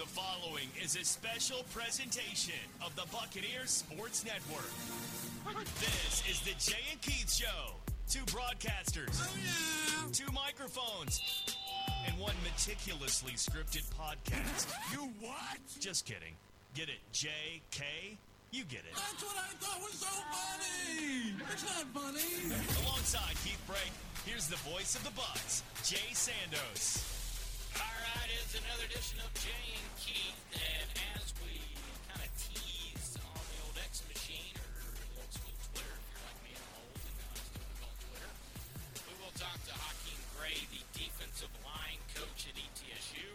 The following is a special presentation of the Buccaneers Sports Network. This is the Jay and Keith Show. Two broadcasters, two microphones, and one meticulously scripted podcast. You what? Just kidding. Get it, J.K.? You get it. That's what I thought was so funny. It's not funny. Alongside Keith Brake, here's the voice of the Bucs, Jay Sandos. All right, it's another edition of Jay and Keith, and as we kind of teased on the old X machine, or the old school Twitter, if you're like me, I'm old and I still call Twitter, we will talk to Hakeem Gray, the defensive line coach at ETSU.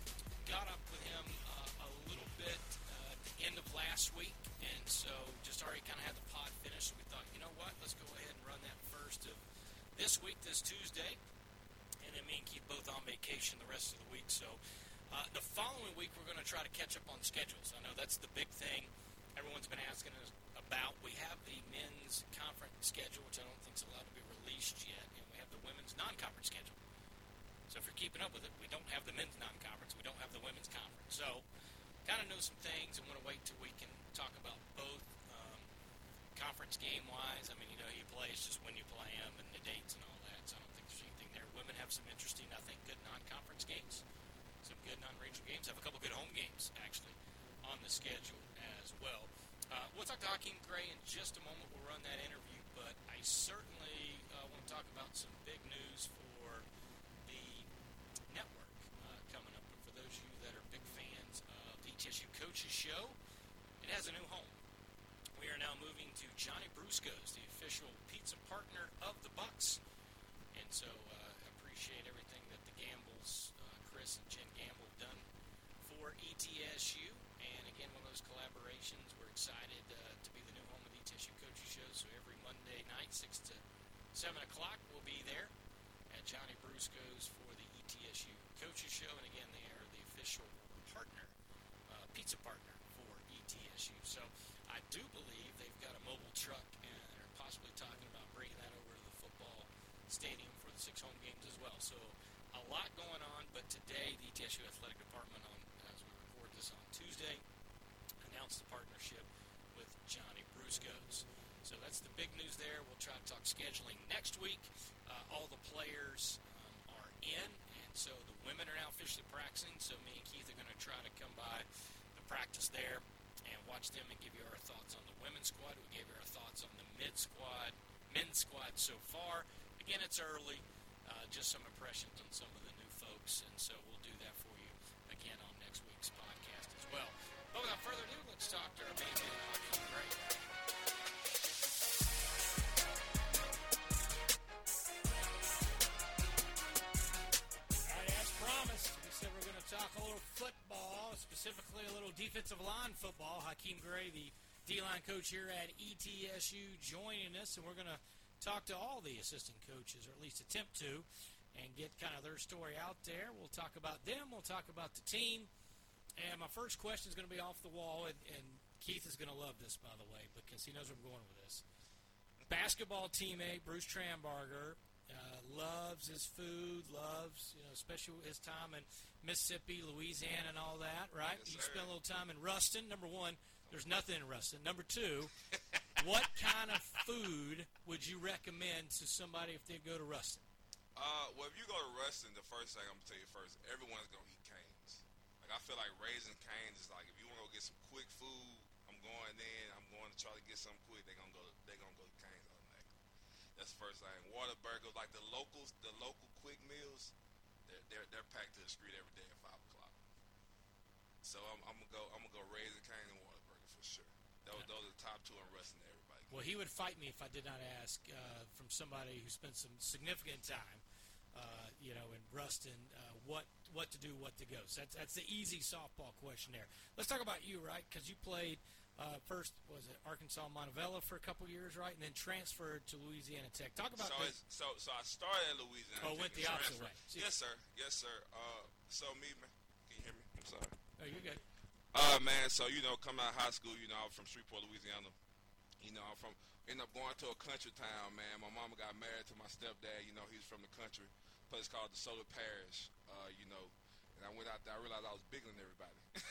Got up with him a little bit at the end of last week, and so just already kind of had the pod finished, so we thought, you know what, let's go ahead and run that first of this week, this Tuesday. And then me and Keith both on vacation the rest of the week. So the following week, we're going to try to catch up on schedules. I know that's the big thing everyone's been asking us about. We have the men's conference schedule, which I don't think is allowed to be released yet. And we have the women's non-conference schedule. So if you're keeping up with it, we don't have the men's non-conference. We don't have the women's conference. So kind of know some things and want to wait till we can talk about both conference game-wise. I mean, you know, you play, it's just when you play them and the dates and all that. So I don't think there's anything there. Women have some interesting, I think, good non-conference games, some good non-regional games, have a couple good home games, actually, on the schedule as well. We'll talk to Hakeem Gray in just a moment. We'll run that interview, but I certainly want to talk about some big news for the network coming up. And for those of you that are big fans of the ETSU Coaches Show, it has a new home. We are now moving to Johnny Brusco's, the official pizza partner of the Bucs. And so appreciate everything that the Gambles, Chris and Jen Gamble, have done for ETSU. And again, one of those collaborations. We're excited to be the new home of the ETSU Coaches Show. So every Monday night, 6 to 7 o'clock, we'll be there at Johnny Brusco's for the ETSU Coaches Show. And again, they are the official partner, pizza partner for ETSU. So I do believe they've got a mobile truck, and they're possibly talking about bringing that over to the football stadium for the 6 home games as well. So a lot going on, but today the ETSU Athletic Department, as we record this on Tuesday, announced the partnership with Johnny Brusco's. So that's the big news there. We'll try to talk scheduling next week. All the players are in, and so the women are now officially practicing. So me and Keith are going to try to come by the practice there and watch them and give you our thoughts on the women's squad. We gave you our thoughts on the men's squad so far. Again, it's early, just some impressions on some of the new folks, and so we'll do that for you again on next week's podcast as well. But without further ado, let's talk to our main man, Hakeem Gray. All right, as promised, we said we're going to talk a little football, specifically a little defensive line football. Hakeem Gray, the D-line coach here at ETSU, joining us, and we're going to talk to all the assistant coaches, or at least attempt to, and get kind of their story out there. We'll talk about them. We'll talk about the team. And my first question is going to be off the wall, and Keith is going to love this, by the way, because he knows where I'm going with this. Basketball teammate Bruce Trambarger loves his food, loves, especially his time in Mississippi, Louisiana, and all that, right? Yes, you spent a little time in Ruston. Number one, there's nothing in Ruston. Number two, what kind of food would you recommend to somebody if they go to Ruston? Well, if you go to Ruston, the first thing I'm going to tell you first, everyone's going to eat Cane's. Like, I feel like Raising Cane's is like, if you want to go get some quick food, I'm going to try to get something quick, they're going to go to Cane's automatically. That's the first thing. Whataburger, like the local quick meals, they're packed to the street every day at 5 o'clock. So I'm gonna go Raising Cane's and Whataburger for sure. Those are the top two in Ruston that everybody. Well, he would fight me if I did not ask from somebody who spent some significant time, in Ruston, what to do, what to go. So that's the easy softball question there. Let's talk about you, right? Because you played first, was it Arkansas Montevella for a couple years, right, and then transferred to Louisiana Tech. Talk about that. So I started at Louisiana Tech. Oh, went the opposite way. Yes, sir. So man, can you hear me? I'm sorry. Oh, you're good. Man, so, coming out of high school, I was from Shreveport, Louisiana. I'm ended up going to a country town, man. My mama got married to my stepdad. He's from the country, place called DeSoto Parish, and I went out there. I realized I was bigger than everybody.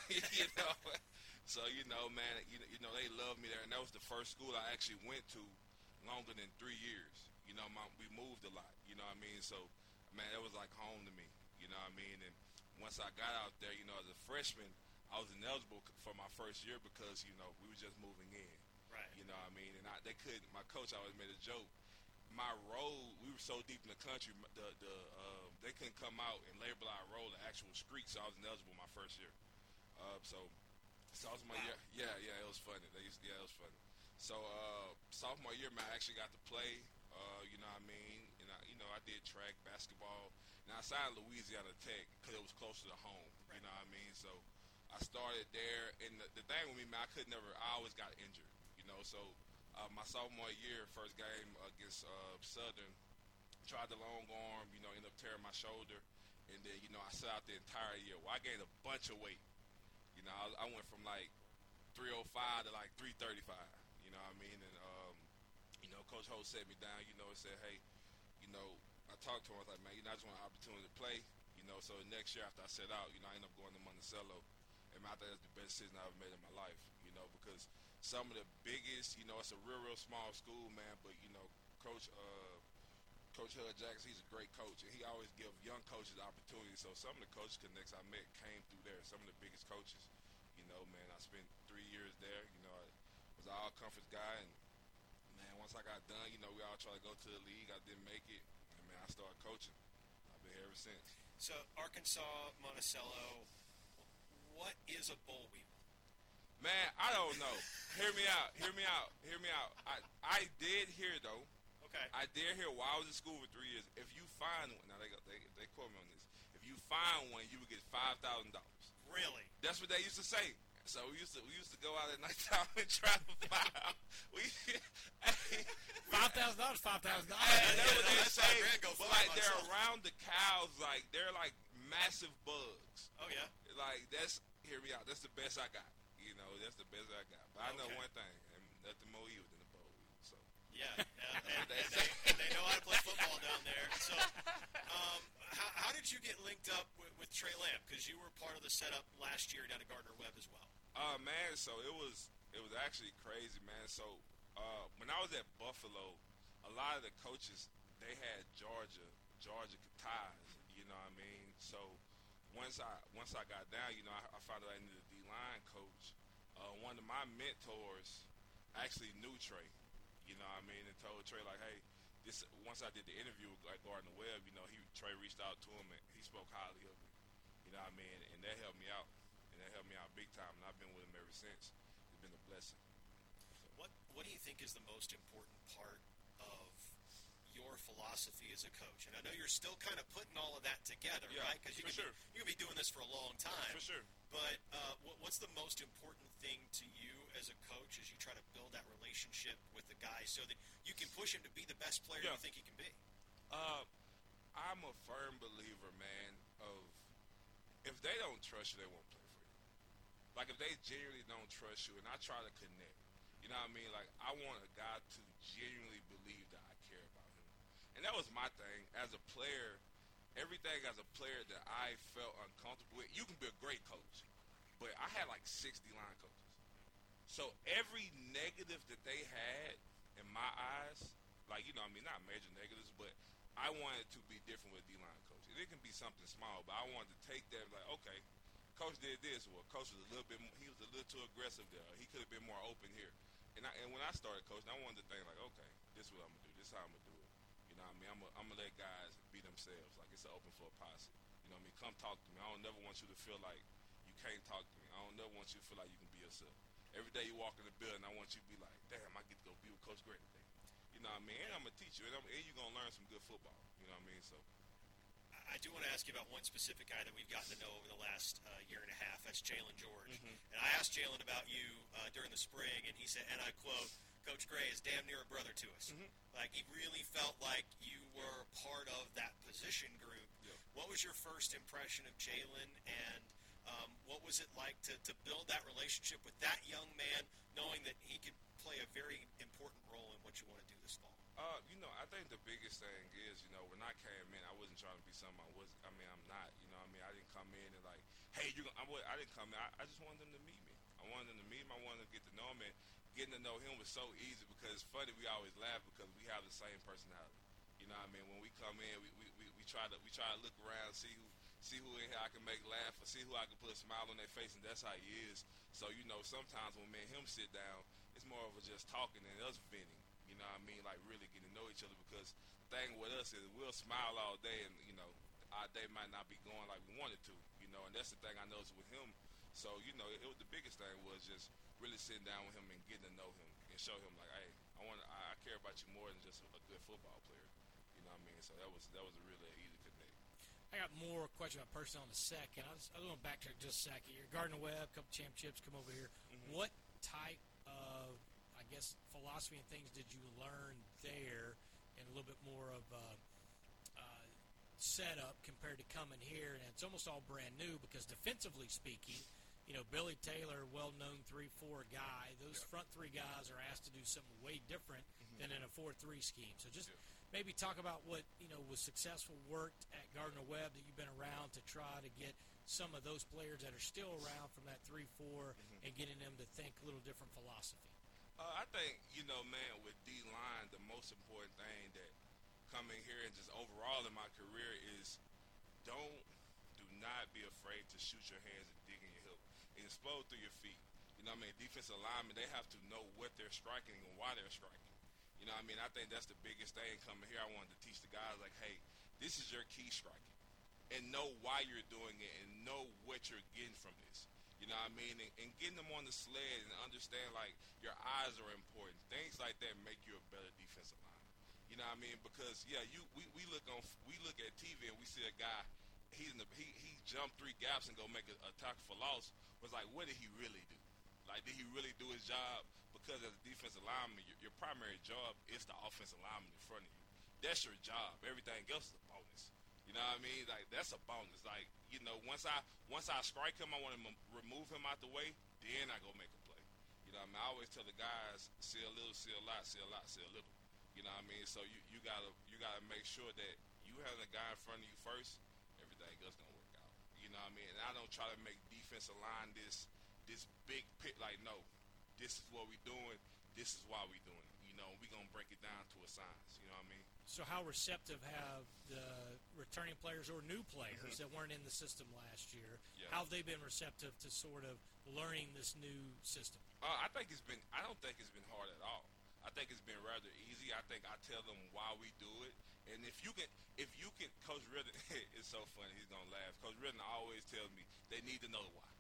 you know. So, man, they loved me there. And that was the first school I actually went to longer than 3 years. We moved a lot, you know what I mean? So, man, that was like home to me, you know what I mean? And once I got out there, as a freshman, I was ineligible for my first year because, we were just moving in. Right. You know what I mean? And they couldn't, my coach always made a joke. My road, we were so deep in the country, they couldn't come out and label our road the actual street, so I was ineligible my first year. So sophomore year, yeah, it was funny. It was funny. So sophomore year, man, I actually got to play. You know what I mean? And I did track, basketball. Now I signed Louisiana Tech because it was closer to home. Right. You know what I mean? So I started there, and the thing with me, man, I always got injured. So my sophomore year, first game against Southern, tried the long arm. Ended up tearing my shoulder, and then I sat out the entire year. Well, I gained a bunch of weight. I went from like 305 to like 335. You know what I mean? And Coach Holt set me down. And said, hey, I talked to him. I was like, man, I just want an opportunity to play. So next year after I set out, I ended up going to Monticello, and I think that's the best decision I ever made in my life. Because some of the biggest, it's a real small school, man. But Coach Hud Jackson, he's a great coach, and he always give young coaches opportunities. So some of the coach connects I met came through there. Some of the biggest coaches, man. I spent 3 years there. I was an all-conference guy, and man, once I got done, we all tried to go to the league. I didn't make it, and man, I started coaching. I've been here ever since. So Arkansas, Monticello, what is a boll weevil? Man, I don't know. Hear me out. I did hear, though. Okay. I did hear while I was in school for 3 years. If you find one, now they quote me on this. If you find one, you would get $5,000. Really? That's what they used to say. So we used to go out at nighttime and try to find. $5,000, $5,000. That's what they say. Go But find they're myself. around the cows, they're like massive bugs. Oh yeah. Hear me out. That's the best I got. That's the best I got. But I know Okay. one thing, and nothing more evil than a boll weevil. So. Yeah, and they know how to play football down there. So, how did you get linked up with Trey Lamb? Because you were part of the setup last year down at Gardner Webb as well. Man, so it was actually crazy, man. So when I was at Buffalo, a lot of the coaches, they had Georgia ties. You know what I mean? So once I got down, I found out I needed a D-line coach. One of my mentors actually knew Trey. You know what I mean? And told Trey, like, hey, once I did the interview at Gardner Webb, Trey reached out to him and he spoke highly of me. You know what I mean? And that helped me out. And that helped me out big time. And I've been with him ever since. It's been a blessing. So. What do you think is the most important part of your philosophy as a coach? And I know you're still kind of putting all of that together, Yeah, right? Because you can be doing this for a long time. For sure. But what's the most important thing to you as a coach as you try to build that relationship with the guy so that you can push him to be the best player you think he can be? I'm a firm believer, man, of if they don't trust you, they won't play for you. Like, if they genuinely don't trust you, and I try to connect, you know what I mean? Like, I want a guy to genuinely believe that I care about him. And that was my thing. As a player, everything as a player that I felt uncomfortable with, you can be a great coach, but I had like 60 line coaches. So every negative that they had in my eyes, like, not major negatives, but I wanted to be different with D-line coach. And it can be something small, but I wanted to take that and be like, okay, coach did this, or coach was a little bit, he was a little too aggressive there. He could have been more open here. And when I started coaching, I wanted to think like, okay, this is what I'm going to do. This is how I'm going to do it. You know what I mean? I'm going to let guys be themselves. Like, it's an open floor posse. You know what I mean? Come talk to me. I don't never want you to feel like you can't talk to me. I don't never want you to feel like you can be yourself. Every day you walk in the building, I want you to be like, damn, I get to go be with Coach Gray today. You know what I mean? And I'm going to teach you. And you're going to learn some good football. You know what I mean? So. I do want to ask you about one specific guy that we've gotten to know over the last year and a half. That's Jalen George. Mm-hmm. And I asked Jalen about you during the spring, and he said, and I quote, Coach Gray is damn near a brother to us. Mm-hmm. Like, he really felt like you were part of that position group. Yep. What was your first impression of Jalen, and what was it like to build that relationship with that young man, knowing that he could play a very important role in what you want to do this fall? I think the biggest thing is, when I came in, I wasn't trying to be something I'm not. You know what I mean? I didn't come in and, like, hey, I didn't come in. I just wanted them to meet me. I wanted them to meet him. I wanted them to get to know him. And getting to know him was so easy because it's funny. We always laugh because we have the same personality. You know what I mean? When we come in, we try to look around, see who in here I can make laugh, or see who I can put a smile on their face, and that's how he is. So sometimes when me and him sit down, it's more of a just talking and us venting. You know what I mean? Like really getting to know each other because the thing with us is we'll smile all day, and our day might not be going like we wanted to. And that's the thing I noticed with him. So it was the biggest thing was just really sitting down with him and getting to know him and show him like, hey, I care about you more than just a good football player. You know what I mean? So that was a really easy connect. I got more questions about Person on the second. I was going to backtrack just a second. You're Gardner Webb, a couple championships, come over here. Mm-hmm. What type of, I guess, philosophy and things did you learn there, and a little bit more of setup compared to coming here? And it's almost all brand new because defensively speaking, Billy Taylor, well-known 3-4 guy. Those front three guys are asked to do something way different than in a 4-3 scheme. So just maybe talk about what, was successful, worked at Gardner Webb that you've been around to try to get some of those players that are still around from that 3-4 and getting them to think a little different philosophy. I think, man, with D-line, the most important thing that coming here and just overall in my career is do not be afraid to shoot your hands and dig in your hip and explode through your feet. Defensive linemen, they have to know what they're striking and why they're striking. I think that's the biggest thing coming here. I wanted to teach the guys, like, hey, this is your key striking. And know why you're doing it and know what you're getting from this. And getting them on the sled and understand, like, your eyes are important. Things like that make you a better defensive lineman. Because, we look at TV and we see a guy, he jumped 3 gaps and go make a tackle for loss. Was like, what did he really do? Like, did he really do his job? Because as a defensive lineman, your primary job is the offensive lineman in front of you. That's your job. Everything else is a bonus. You know what I mean? Like, that's a bonus. Like, once I strike him, I want to remove him out the way, then I go make a play. I always tell the guys, see a little, see a lot, see a lot, see a little. So you gotta make sure that you have the guy in front of you first, everything else gonna work out. And I don't try to make defensive line this big pit, like, no, this is what we doing, this is why we doing it. We gonna break it down to a science. You know what I mean? So how receptive have the returning players or new players that weren't in the system last year, how have they been receptive to sort of learning this new system? I don't think it's been hard at all. I think it's been rather easy. I think I tell them why we do it. And if you can, Coach Riddle, it's so funny, he's going to laugh. Coach Riddle always tells me they need to know the why.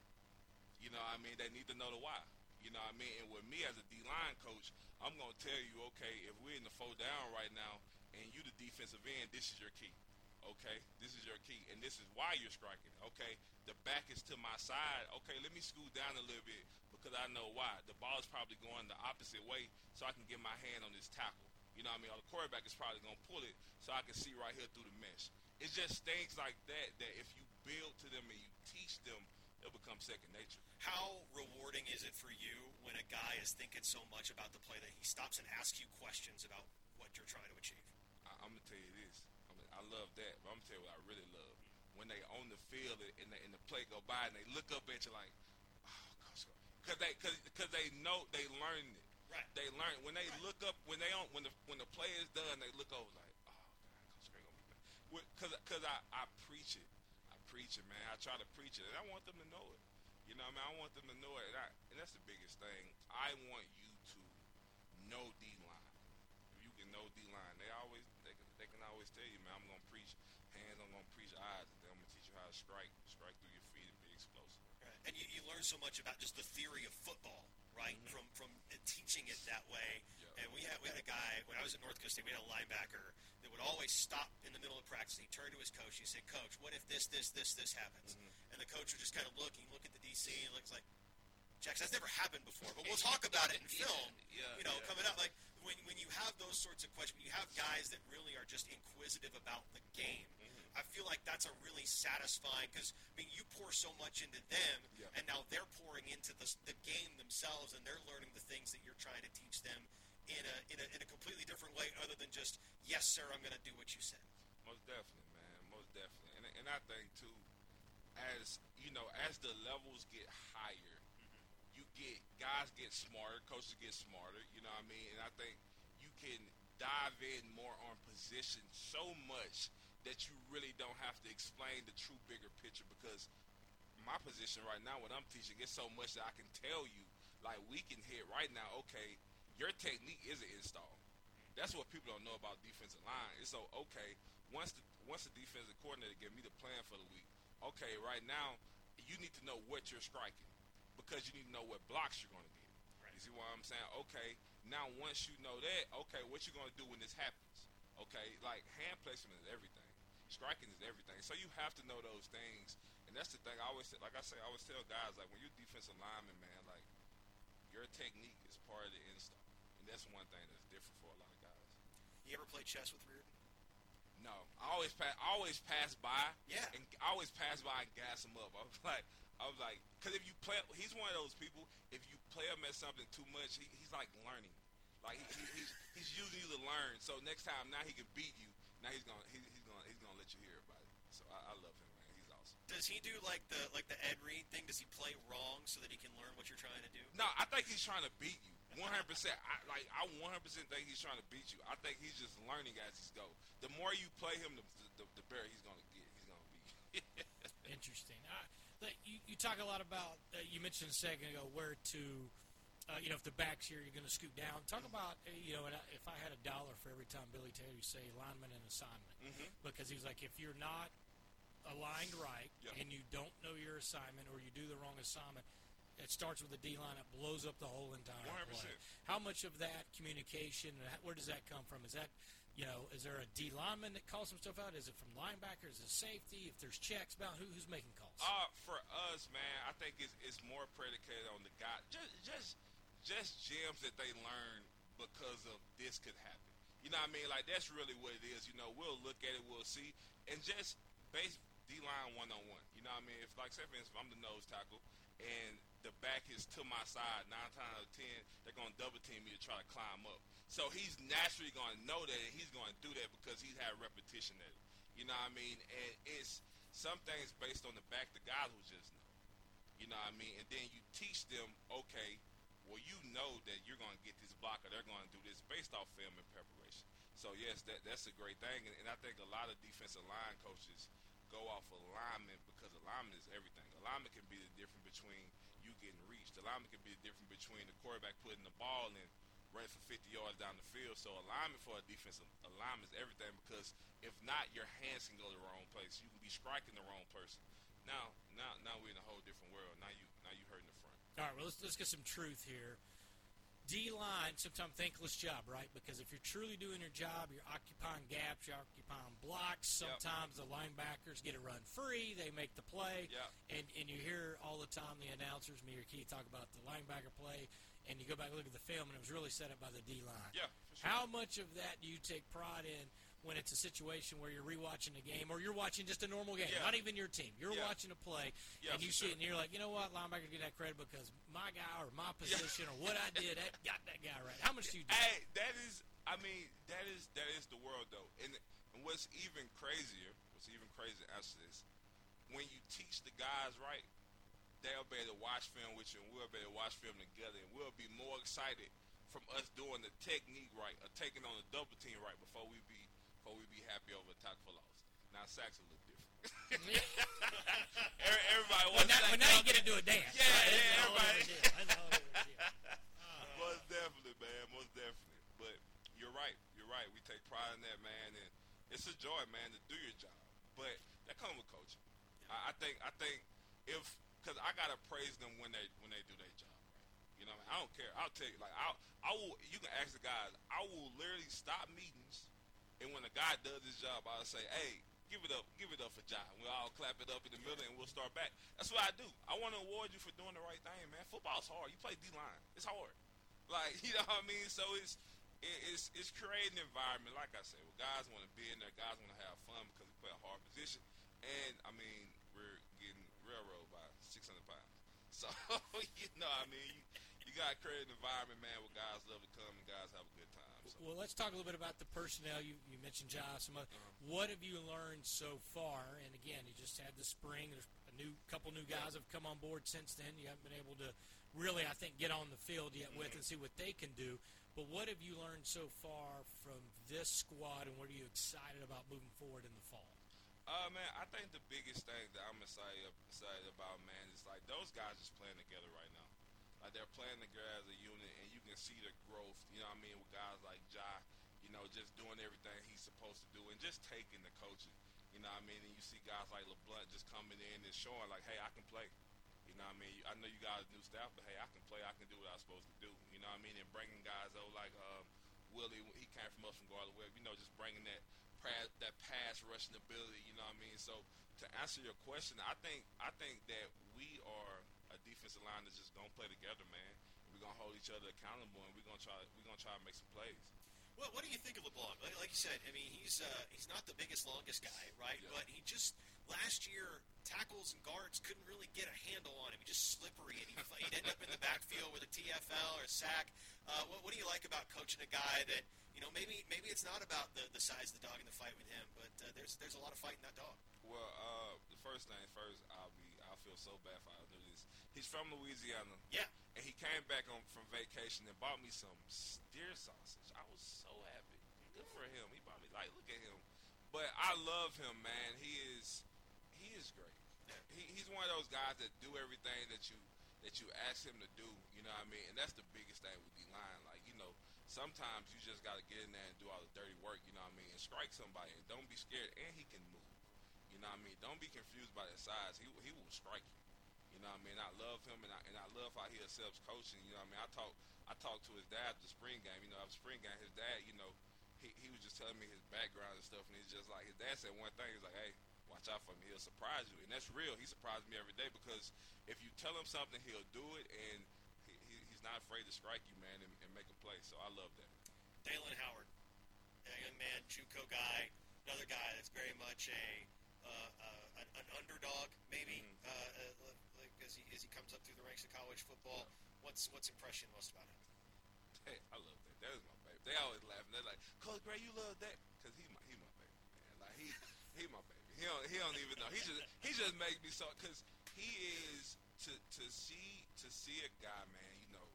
They need to know the why. And with me as a D-line coach, I'm going to tell you, okay, if we're in the 4 down right now and you the defensive end, this is your key. Okay, this is your key, and this is why you're striking. Okay, the back is to my side. Okay, let me scoot down a little bit because I know why. The ball is probably going the opposite way so I can get my hand on this tackle. Or the quarterback is probably going to pull it so I can see right here through the mesh. It's just things like that if you build to them and you teach them, it'll become second nature. How rewarding is it for you when a guy is thinking so much about the play that he stops and asks you questions about what you're trying to achieve? I'm going to tell you this. I love that, but I'm going to tell you what I really love. When they on the field and the play go by and they look up at you like, oh, Coach, because they know they learned it. Right. They learn when they look up when the play is done. They look over like, oh God, Coach Gray gonna be back. Because I preach it. I preach it, man. I try to preach it, and I want them to know it. I want them to know it, and that's the biggest thing. I want you to know D-line. If you can know D-line, they can always tell you, man, I'm gonna preach hands, I'm gonna preach eyes, and then I'm gonna teach you how to strike through your feet and be explosive. Right. And you learn so much about just the theory of football, right? From teaching it that way. Yeah. And we had a guy when I was at North Coast State. We had a linebacker that would always stop in the middle of practice. He'd turn to his coach. He'd say, "Coach, what if this happens?" And the coach would just kind of look at the DC and looks like, "Jax, that's never happened before, but we'll talk about it in film." Coming up, like when you have those sorts of questions, when you have guys that really are just inquisitive about the game. I feel like that's a really satisfying because you pour so much into them, and now they're pouring into the game themselves, and they're learning the things that you're trying to teach them in a completely different way, other than just, yes, sir, I'm going to do what you said. Most definitely, man. Most definitely, and I think too, as as the levels get higher, guys get smarter, coaches get smarter. You know what I mean? And I think you can dive in more on position so much that you really don't have to explain the true bigger picture, because my position right now, when I'm teaching, it's so much that I can tell you, like, we can hit right now, okay, your technique is an install. That's what people don't know about defensive line. It's so, okay, once the defensive coordinator give me the plan for the week, okay, right now, you need to know what you're striking, because you need to know what blocks you're going to get. Right. You see what I'm saying? Okay, now once you know that, okay, what you going to do when this happens? Okay, like, hand placement is everything. Striking is everything. So you have to know those things. And that's the thing I always say. Like I say, I always tell guys, like, when you're defensive lineman, man, like, your technique is part of the install. And that's one thing that's different for a lot of guys. You ever play chess with Reardon? No. I always pass by. Yeah. And I always pass by and gas him up. I was like, because if you play, he's one of those people, if you play him at something too much, he's like learning. Like, he's using you to learn. So next time, now he can beat you. Now he's gonna let you hear about it. So I love him, man. He's awesome. Does he do like the Ed Reed thing? Does he play wrong so that he can learn what you're trying to do? No, I think he's trying to beat you. 100%. I 100% think he's trying to beat you. I think he's just learning as he goes. The more you play him, the better he's gonna get. He's gonna beat you. Interesting. You talk a lot about. You mentioned a second ago where to. If the back's here, you're going to scoot down. Talk about, if I had $1 for every time Billy Taylor would say lineman and assignment. Mm-hmm. Because he's like, if you're not aligned right and you don't know your assignment or you do the wrong assignment, it starts with the D-line. It blows up the whole entire 100%. play. How much of that communication, where does that come from? Is that, is there a D lineman that calls some stuff out? Is it from linebackers? Is it safety? If there's checks about who's making calls? For us, man, I think it's more predicated on the guy. Just gems that they learn because of this could happen. You know what I mean? Like, that's really what it is. We'll look at it, we'll see, and just base D-line one-on-one. You know what I mean? If, like, say, for instance, if I'm the nose tackle and the back is to my side, 9 times out of 10, they're going to double team me to try to climb up. So he's naturally going to know that, and he's going to do that because he's had repetition at it. You know what I mean? And it's some things based on the back, the guys who just know. You know what I mean? And then you teach them, okay, well, you know that you're going to get this block or they're going to do this based off film and preparation. So, yes, that's a great thing. And I think a lot of defensive line coaches go off alignment because alignment is everything. Alignment can be the difference between you getting reached. Alignment can be the difference between the quarterback putting the ball in, running for 50 yards down the field. So alignment for a defensive alignment is everything, because if not, your hands can go to the wrong place. You can be striking the wrong person. Now we're in a whole different world. Now you hurting the front. All right, well, let's get some truth here. D-line, sometimes thankless job, right? Because if you're truly doing your job, you're occupying gaps, you're occupying blocks. Sometimes the linebackers get a run free, they make the play, and you hear all the time the announcers, me or Keith, talk about the linebacker play, and you go back and look at the film, and it was really set up by the D-line. Yeah, for sure. How much of that do you take pride in when it's a situation where you're rewatching a game or you're watching just a normal game, not even your team? You're watching a play, and you see it, and you're like, you know what, linebacker get that credit because my guy or my position or what I did, that got that guy right. How much do you do? Hey, that is the world, though. And what's even crazier, after this, when you teach the guys right, they'll be able to watch film with you, and we'll be able to watch film together, and we'll be more excited from us doing the technique right or taking on the double team right before we be happy over a tackle for loss. Now, sacks a little different. Everybody wants to. But now you get to do a dance. Yeah, everybody. That's Most definitely, man. Most definitely. But you're right. We take pride in that, man, and it's a joy, man, to do your job. But that comes with coaching. I think because I gotta praise them when they do their job. You know what I mean? I don't care. I'll tell you, like, I will. You can ask the guys. I will literally stop meetings, and when a guy does his job, I'll say, "Hey, give it up for John." We'll all clap it up in the middle, and we'll start back. That's what I do. I want to award you for doing the right thing, man. Football's hard. You play D-line. It's hard. Like, you know what I mean? So it's creating an environment. Like I said, well, guys want to be in there. Guys want to have fun because we play a hard position, and I mean, we're getting railroaded by 600 pounds. So you know what I mean? You got to create an environment, man, where guys love to come and guys have a good time. So. Well, let's talk a little bit about the personnel. You mentioned Josh. What have you learned so far? And again, you just had the spring. There's a couple new guys have come on board since then. You haven't been able to really, I think, get on the field yet with and see what they can do. But what have you learned so far from this squad, and what are you excited about moving forward in the fall? Man, I think the biggest thing that I'm excited about, man, is like those guys just playing together right now. Like they're playing together as a unit, and you can see the growth. You know what I mean? With guys like Ja, you know, just doing everything he's supposed to do, and just taking the coaching. You know what I mean? And you see guys like LeBlanc just coming in and showing like, hey, I can play. You know what I mean? I know you guys new staff, but hey, I can play. I can do what I'm supposed to do. You know what I mean? And bringing guys like Willie, he came from us from Garland Webb. You know, just bringing that pass rushing ability. You know what I mean? So to answer your question, I think that we are a defensive line that's just gonna play together, man. We're gonna hold each other accountable, and we're gonna try to make some plays. Well, what do you think of LeBlanc? Like you said, I mean, he's not the biggest, longest guy, right? Yeah. But he just last year tackles and guards couldn't really get a handle on him. He just slippery, and he'd end up in the backfield with a TFL or a sack. What do you like about coaching a guy that, you know, maybe it's not about the size of the dog in the fight with him, but there's a lot of fight in that dog. Well, the first thing first, I feel so bad for I do this. He's from Louisiana. Yeah. And he came back from vacation and bought me some steer sausage. I was so happy. Good for him. He bought me look at him. But I love him, man. He is great. He's one of those guys that do everything that you ask him to do. You know what I mean? And that's the biggest thing with D-line. Like, you know, sometimes you just got to get in there and do all the dirty work. You know what I mean? And strike somebody. And don't be scared. And he can move. You know what I mean? Don't be confused by his size. He will strike you. You know what I mean? I love him, and I love how he accepts coaching. You know what I mean? I talked to his dad at the spring game. You know, after spring game, his dad, you know, he was just telling me his background and stuff, and he's just like, his dad said one thing. He's like, hey, watch out for me. He'll surprise you. And that's real. He surprises me every day because if you tell him something, he'll do it, and he's not afraid to strike you, man, and make a play. So I love that. Dalen Howard, a young man, JUCO guy, another guy that's very much an underdog, maybe, as he comes up through the ranks of college football. What's impressed you most about him? Hey, I love that. That is my baby. They always laugh. They're like, Coach Gray, you love that? Because he my baby, man. Like, he my baby. He don't even know. He just makes me so, because he is, to see a guy, man, you know,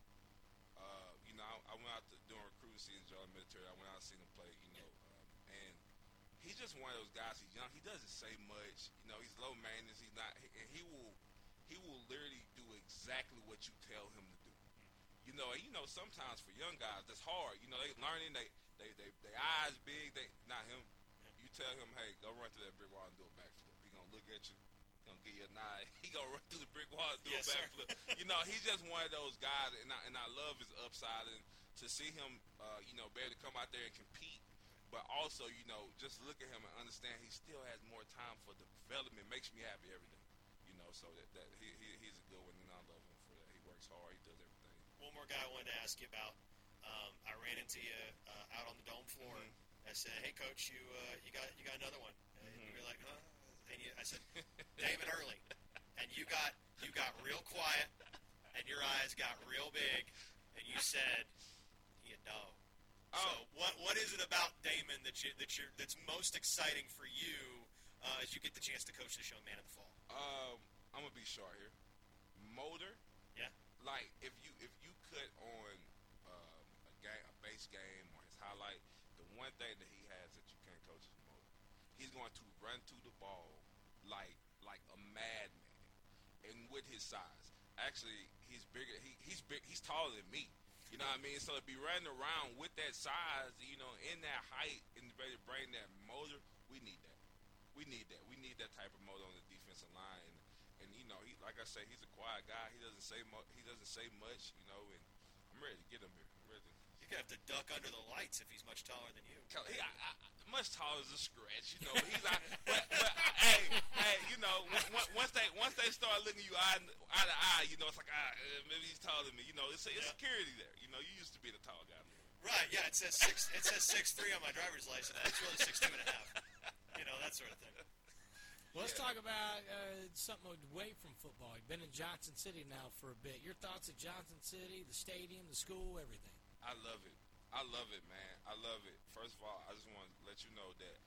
I went out doing recruiting season, joining the military. I went out and seen him play, you know, and he's just one of those guys. He's young. He doesn't say much. You know, he's low maintenance. He's not, and he will literally do exactly what you tell him to do. You know, sometimes for young guys, that's hard. You know, they learning, they eyes big. Not him. You tell him, hey, go run through that brick wall and do a backflip. He gonna look at you. He gonna give you a nod. He gonna run through the brick wall and do a backflip. You know, he's just one of those guys, and I love his upside, and to see him, you know, be able to come out there and compete. But also, you know, just look at him and understand he still has more time for development. Makes me happy every day. You know, so that he's a good one, and I love him for that. He works hard. He does everything. One more guy I wanted to ask you about. I ran into you out on the dome floor. I said, "Hey, Coach, you got another one." And you were like, "Huh?" And I said, "David Early." And you got real quiet, and your eyes got real big, and you said, "You know." So what is it about Damon that's most exciting for you as you get the chance to coach this young man in the fall? I'm gonna be short here. Motor. Yeah. Like if you cut on a base game or his highlight, the one thing that he has that you can't coach is motor. He's going to run through the ball like a madman, and with his size. Actually, he's bigger. He's big. He's taller than me. You know what I mean? So to be running around with that size, you know, in that height, and ready to bring that motor, we need that. We need that. We need that type of motor on the defensive line. And you know, he, like I say, he's a quiet guy. He doesn't say much. You know, and I'm ready to get him here. I'm ready. You're gonna have to duck under the lights if he's much taller than you. Much taller is a stretch. You know, he's like, but hey, you know, once they start looking you eye to eye, you know, it's like maybe he's taller than me. You know, it's security there. You know, you used to be the tall guy. Right? Yeah. It says 6'3" on my driver's license. It's really 6'2.5". You know, that sort of thing. Well, let's talk about something away from football. You've been in Johnson City now for a bit. Your thoughts of Johnson City, the stadium, the school, everything. I love it. I love it, man. I love it. First of all, I just want to let you know that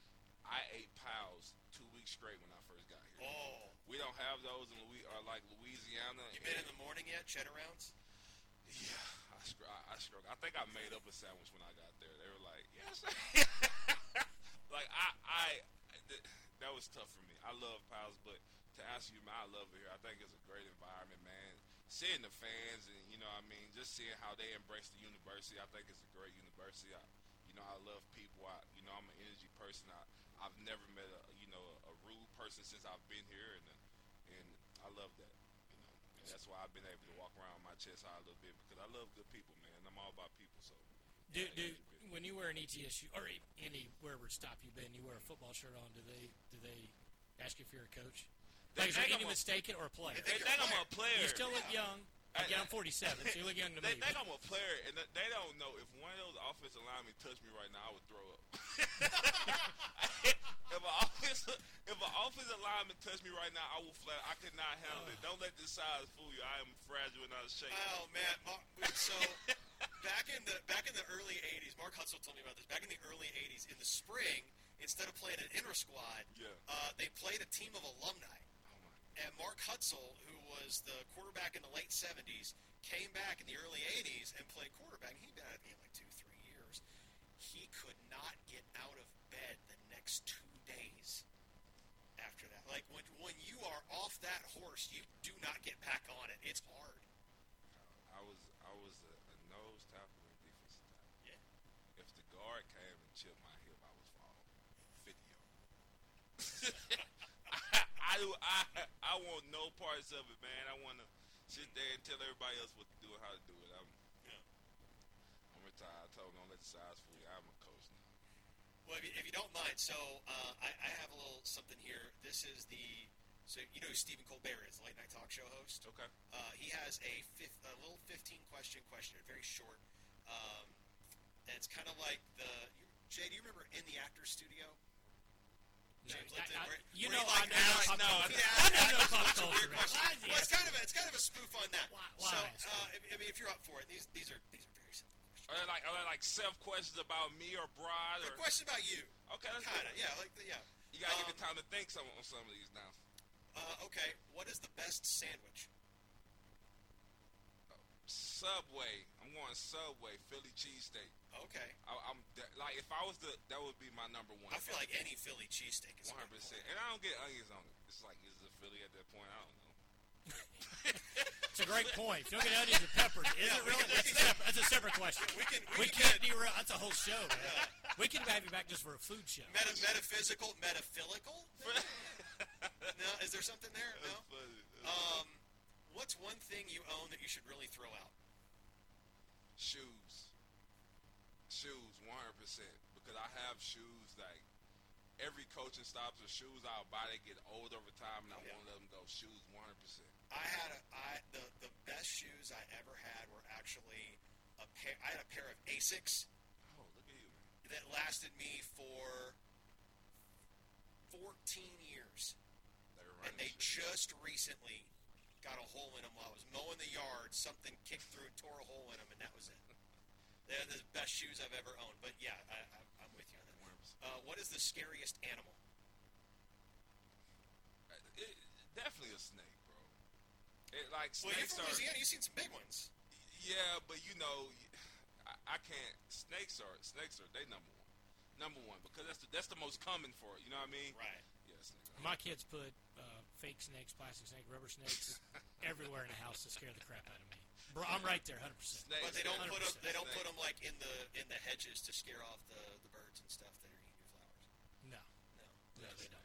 I ate Pals 2 weeks straight when I first got here. Oh. We don't have those in Louisiana. You been in the morning yet? Cheddar rounds? Yeah, I struggle. I think I made up a sandwich when I got there. They were like, yes. Like, that was tough for me. I love Pals, but to answer you, man, I love it here. I think it's a great environment, man. Seeing the fans and, just seeing how they embrace the university, I think it's a great university. I love people. I'm an energy person. I've never met a rude person since I've been here, and I love that. And that's why I've been able to walk around with my chest high a little bit because I love good people, man. I'm all about people. So, when you wear an ETSU or wherever stop you've been, you wear a football shirt on. Do they ask you if you're a coach? Like, is there any mistaken or a player? They think I'm a player. You still look young. Again, I'm 47, so you look young to me. They think I'm a player, and they don't know if one of those offensive linemen touched me right now, I would throw up. If an offensive lineman touched me right now, I will flat. I could not handle it. Don't let this size fool you. I am fragile and out of shape. Oh man, so back in the early '80s, Mark Hutzel told me about this. Back in the early '80s, in the spring, instead of playing an inter squad, they played a team of alumni. And Mark Hutzel, who was the quarterback in the late 70s, came back in the early 80s and played quarterback. He'd been out of the game like 2-3 years. He could not get out of bed the next 2 days after that. Like, when you are off that horse, you do not get back on it. It's hard. I was a nose tackle and defensive tackle. Yeah. If the guard came and chipped my hip, I was falling. Video. I want no parts of it, man. I want to sit there and tell everybody else what to do and how to do it. I'm retired. I told them, don't let the size fool you. I'm a coach now. Well, if you don't mind, so I have a little something here. This is so you know who Stephen Colbert is, the late night talk show host. Okay. He has a little 15-question questionnaire, very short. And it's kind of like Jay, do you remember In the Actors Studio? No, Well, it's kind of a spoof on that. Why? So, if you're up for it, these are very simple questions. Are they like self-questions about me or Brad? They're questions about you. Okay, let's kind of, do it. yeah. You gotta give me time to think on some of these now. Okay, what is the best sandwich? Subway. I'm going Subway, Philly cheesesteak. Okay. I'm like, if I was that would be my number one. I feel like any Philly cheesesteak is 100%. And I don't get onions on it. It's like, is it Philly at that point? I don't know. It's a great point. If you don't get onions and peppers, is it really? That's a separate question. We can't derail. That's a whole show, man. Yeah. We can have you back just for a food show. Metaphysical, metaphilical? No, is there something there? No. What's one thing you own that you should really throw out? Shoes, 100%. Because I have shoes like every coaching stops with shoes I'll buy. They get old over time, and I won't let them go. Shoes, 100%. The best shoes I ever had were actually a pair. I had a pair of Asics. Oh, look at you, man. That lasted me for 14 years, and they just recently got a hole in them while I was mowing the yard. Something kicked through, tore a hole in them, and that was it. They're the best shoes I've ever owned. But yeah, I'm with you on that. What is the scariest animal? Definitely a snake, bro. Snakes you're from Louisiana. You've seen some big ones. Yeah, but I can't. Snakes are they number one because that's the most common for it. You know what I mean? Right. Yeah, snakes. My kids put fake snakes, plastic snake, rubber snakes everywhere in the house to scare the crap out of me. Bro, I'm right there, 100%. But they don't put them. They don't put them like in the hedges to scare off the birds and stuff that are eating your flowers. No, they don't.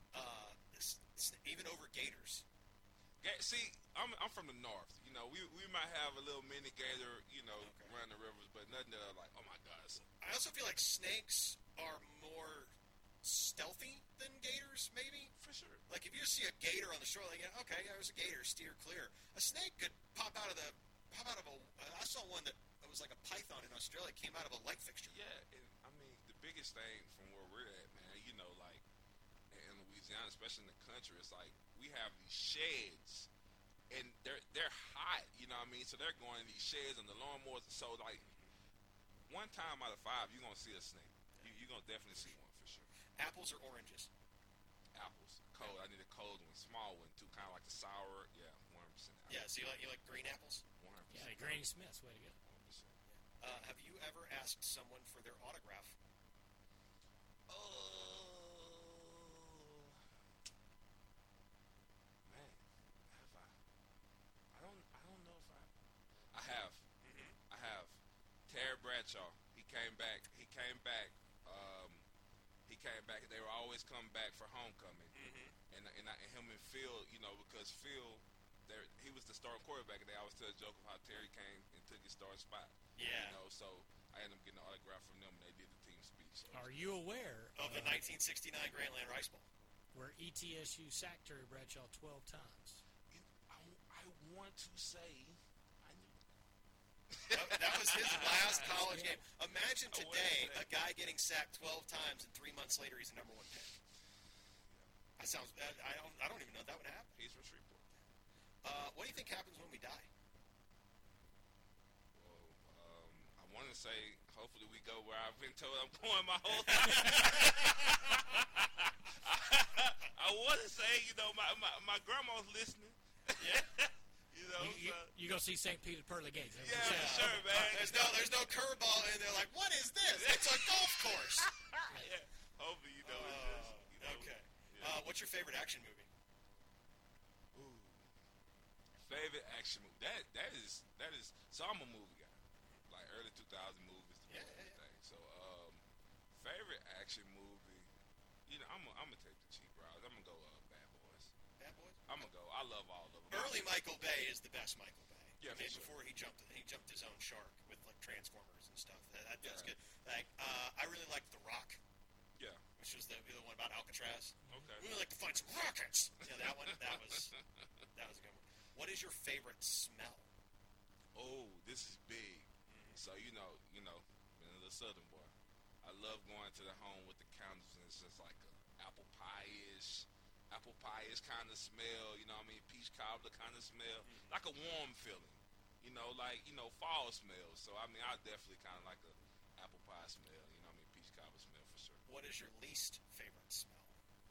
Even over gators. See, I'm from the north. We might have a little mini gator, around the rivers, but nothing that I'm like, oh my gosh. I also feel like snakes are more stealthy than gators, maybe. For sure. Like if you see a gator on the shore, like okay, there's a gator, steer clear. A snake could pop out of a. I saw one that was like a python in Australia. Came out of a light fixture. Yeah, and I mean the biggest thing from where we're at, man. Like in Louisiana, especially in the country, it's like we have these sheds. And they're hot, you know what I mean? So they're going in these sheds and the lawnmowers. So, like, one time out of 5, you're going to see a snake. You're going to definitely see one for sure. Apples or oranges? Apples. Cold. I need a cold one. Small one, too. Kind of like the sour. Yeah, 100% apple. Yeah, so you like green apples? 100%. Yeah, Granny Smith's way to go. 100%. Have you ever asked someone for their autograph? Man, have I? I don't know if I have. I have. Terry Bradshaw. He came back. He came back. They were always coming back for homecoming. And him and Phil, because Phil, he was the starting quarterback, and they always tell a joke of how Terry came and took his starting spot. Yeah. So I ended up getting an autograph from them, and they did the team speech. So. Are you aware Of the 1969 Grandland Rice Bowl. where ETSU sacked Terry Bradshaw 12 times? I want to say. That was his last college game. Imagine today a guy getting sacked 12 times and 3 months later he's the number 1 pick. That sounds. I don't even know if that would happen. He's from Shreveport. What do you think happens when we die? Well, I want to say, hopefully we go where I've been told I'm going my whole life. I want to say, my grandma's listening. Yeah. You go see St. Peter Pearly Gates. Yeah, for sure, man. There's no curveball in there. Like, what is this? It's a golf course. Yeah. Hopefully, it's just. Okay. Yeah. What's your favorite action movie? Ooh. Favorite action movie? That is. So I'm a movie guy, like early 2000 movies, the thing. So favorite action movie. I'm gonna take the cheap route. I'm gonna go Bad Boys. Bad Boys. I'm gonna go. I love all of them. Early Michael Bay is the best Michael Bay. Yeah, for sure. Before he jumped his own shark with like Transformers and stuff. That's good. Like I really liked The Rock. Yeah. Which was the one about Alcatraz. Okay. We would like to find some rockets. Yeah, that one. That was a good one. What is your favorite smell? Oh, this is big. So being a little Southern boy, I love going to the home with the candles, and it's just like a apple pie-ish kind of smell. Peach cobbler kind of smell, like a warm feeling. Fall smell. So I definitely kind of like a apple pie smell. Peach cobbler smell for sure. What is your least favorite smell?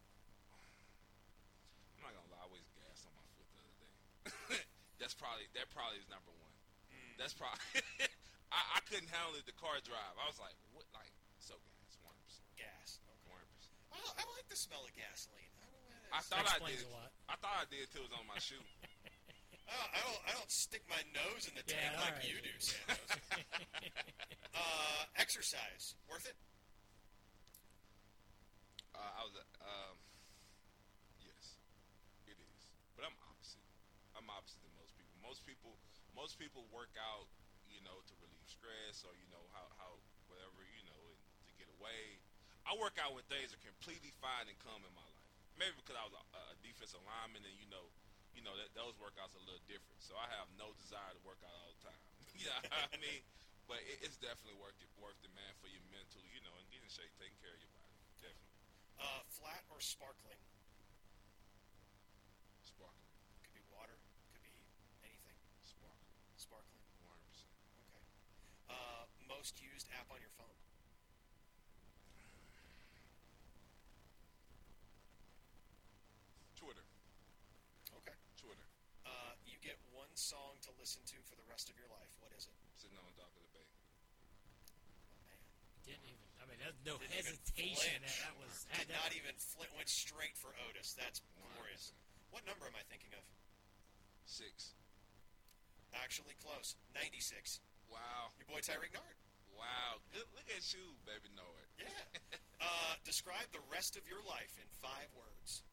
I'm not gonna lie, I always gas on my foot the other day. that probably is number one. That's probably I couldn't handle it the car drive. I was like, what? Like, so gas, 100%. Gas. Okay. 100%. I like the smell of gasoline. I don't know what it is. I thought I explains did. a lot. I thought I did till it was on my shoe. I don't stick my nose in the tank Yeah, like right. you do, Santos. Exercise. Worth it? Yes, it is. But I'm opposite. I'm opposite than most people. Most people work out, to relieve stress or how whatever and to get away. I work out when things are completely fine and calm in my life. Maybe because I was a defensive lineman, and that those workouts are a little different. So I have no desire to work out all the time. You know what I mean? But it's definitely worth it, man, for your mental, and getting in shape, taking care of your body. Definitely. Flat or sparkling? Sparkling. Could be water. Could be anything. Sparkling. Sparkling. 100%. Okay. Most used app on your phone? Twitter. Okay. Twitter. You get one song to listen to for the rest of your life. What is it? Sitting on the dock of the bay. Oh, man. Didn't even. There's no Didn't even hesitation. flinch. That was. Did not even flinch. Went straight for Otis. That's glorious. 100%. What number am I thinking of? 6. Actually close. 96. Wow. Your boy Tyreek Nard. Wow. Good. Look at you, baby. Know it. Yeah. Describe the rest of your life in 5 words.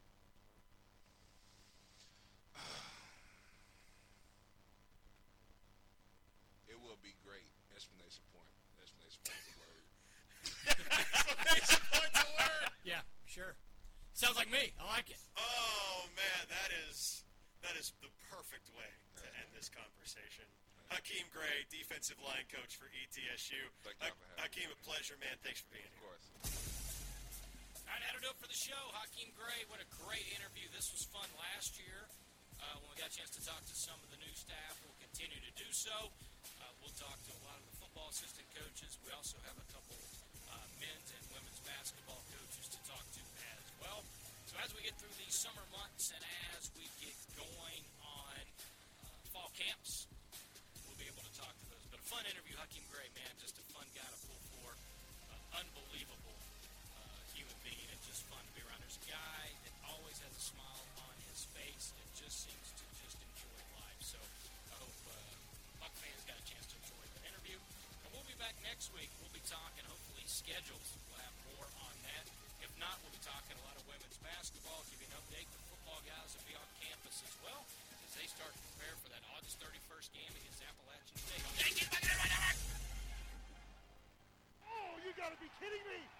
It will be great. Explanation point. Explanation point is a word. Exclamation point's a word. Yeah, sure. Sounds like me. I like it. Oh man, that is the perfect way to end this conversation. Hakeem Gray, defensive line coach for ETSU. Thank you for having Hakeem, a pleasure, man. Thanks for being Of here. course. All right, that'll do it for the show. Hakeem Gray, what a great interview. This was fun last year when we got a chance to talk to some of the new staff. We'll continue to do so. We'll talk to a lot of the football assistant coaches. We also have a couple men's and women's basketball coaches to talk to as well. So as we get through these summer months and as we get going on fall camps, we'll be able to talk to those. But a fun interview, Hakeem Gray, man, just a fun guy to pull for. Unbelievable human being and just fun to be around. There's a guy that always has a smile on his face and just seems to just enjoy life. So I hope Buck fans got a chance to enjoy the interview. And we'll be back next week. We'll be talking, hopefully, schedules. We'll have more on that. If not, we'll be talking a lot of women's basketball, give you an update. The football guys will be on campus as well as they start to prepare for that August 31st game against Appalachian State. Oh, you got to be kidding me!